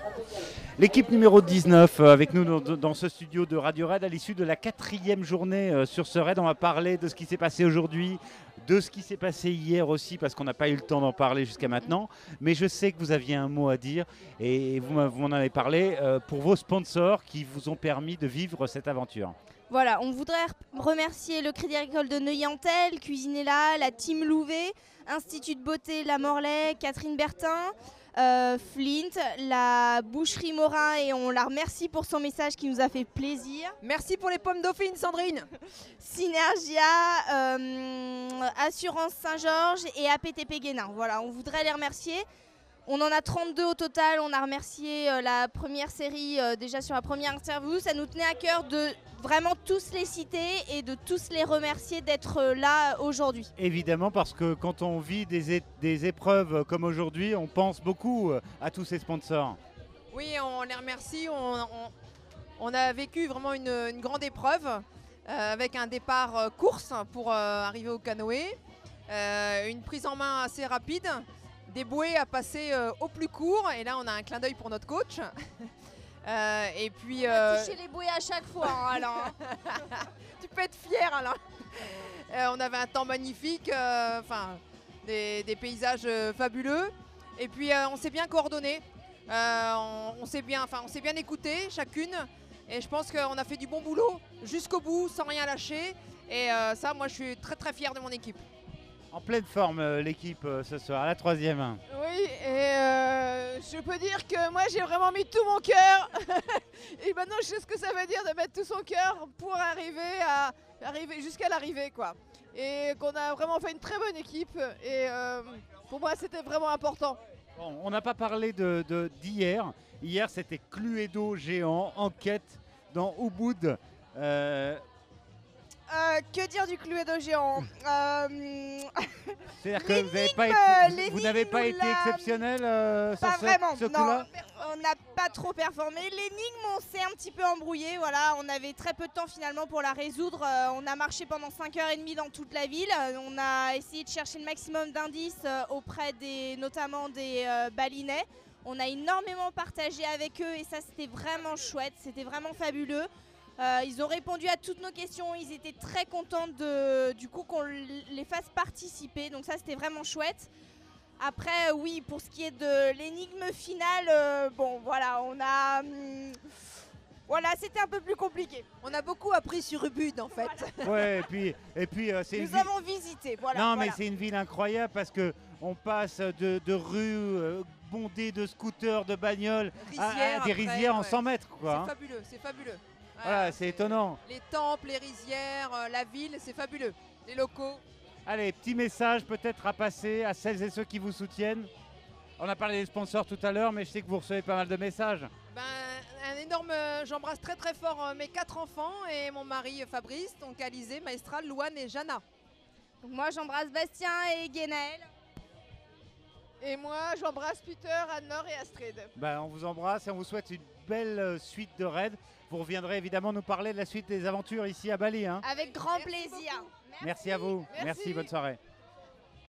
L'équipe numéro 19 avec nous dans ce studio de Radio Raid à l'issue de la 4e journée sur ce raid. On va parler de ce qui s'est passé aujourd'hui, de ce qui s'est passé hier aussi parce qu'on n'a pas eu le temps d'en parler jusqu'à maintenant. Mais je sais que vous aviez un mot à dire et vous m'en avez parlé pour vos sponsors qui vous ont permis de vivre cette aventure. Voilà, on voudrait remercier le Crédit Agricole de Neuilly-en-Thelle, Cuisinella, la Team Louvet, Institut de Beauté La Morlaix, Catherine Bertin, Flint, la Boucherie Morin et on la remercie pour son message qui nous a fait plaisir. Merci pour les pommes dauphines, Sandrine. Synergia, Assurance Saint-Georges et APTP Guénin. Voilà, on voudrait les remercier. On en a 32 au total, on a remercié la première série déjà sur la première interview. Ça nous tenait à cœur de vraiment tous les citer et de tous les remercier d'être là aujourd'hui. Évidemment, parce que quand on vit des épreuves comme aujourd'hui, on pense beaucoup à tous ces sponsors. Oui, on les remercie. On a vécu vraiment une grande épreuve avec un départ course pour arriver au canoë, une prise en main assez rapide. Des bouées à passer au plus court et là on a un clin d'œil pour notre coach. Et puis on a touché les bouées à chaque fois, hein, Alain. Tu peux être fier, Alain. On avait un temps magnifique, des paysages fabuleux. Et puis on s'est bien coordonné, on s'est bien écouté chacune. Et je pense qu'on a fait du bon boulot jusqu'au bout sans rien lâcher. Et ça, moi je suis très très fier de mon équipe. En pleine forme l'équipe ce soir, à la 3e. Oui, et je peux dire que moi j'ai vraiment mis tout mon cœur. Et maintenant je sais ce que ça veut dire de mettre tout son cœur pour arriver jusqu'à l'arrivée, quoi. Et qu'on a vraiment fait une très bonne équipe. Et pour moi c'était vraiment important. Bon, on n'a pas parlé d'hier. Hier c'était Cluedo géant, enquête dans Ubud. Que dire du Cluedo géant C'est-à-dire que vous n'avez pas été exceptionnel sur ce coup-là. On n'a pas trop performé. L'énigme, on s'est un petit peu embrouillé. Voilà, on avait très peu de temps finalement pour la résoudre. On a marché pendant 5h30 dans toute la ville. On a essayé de chercher le maximum d'indices auprès notamment des balinais. On a énormément partagé avec eux et ça c'était vraiment chouette, c'était vraiment fabuleux. Ils ont répondu à toutes nos questions, ils étaient très contents du coup qu'on les fasse participer, donc ça c'était vraiment chouette. Après oui, pour ce qui est de l'énigme finale, bon voilà, voilà, c'était un peu plus compliqué. On a beaucoup appris sur Ubud en fait. Voilà. Ouais, et puis c'est nous avons visité, voilà. Non voilà. mais c'est une ville incroyable parce qu'on passe de rues bondées de scooters, de bagnoles à des rizières en 100 mètres. C'est fabuleux, c'est fabuleux. Voilà, c'est étonnant. Les temples, les rizières, la ville, c'est fabuleux. Les locaux. Allez, petit message peut-être à passer à celles et ceux qui vous soutiennent. On a parlé des sponsors tout à l'heure, mais je sais que vous recevez pas mal de messages. Un énorme, j'embrasse très très fort mes 4 enfants et mon mari Fabrice, donc Alizé, Maestral, Louane et Jana. Donc moi j'embrasse Bastien et Guénaël. Et moi j'embrasse Peter, Anne-Laure et Astrid. On vous embrasse et on vous souhaite une belle suite de raids. Vous reviendrez évidemment nous parler de la suite des aventures ici à Bali. Hein. Avec grand plaisir. Merci à vous. Merci, bonne soirée.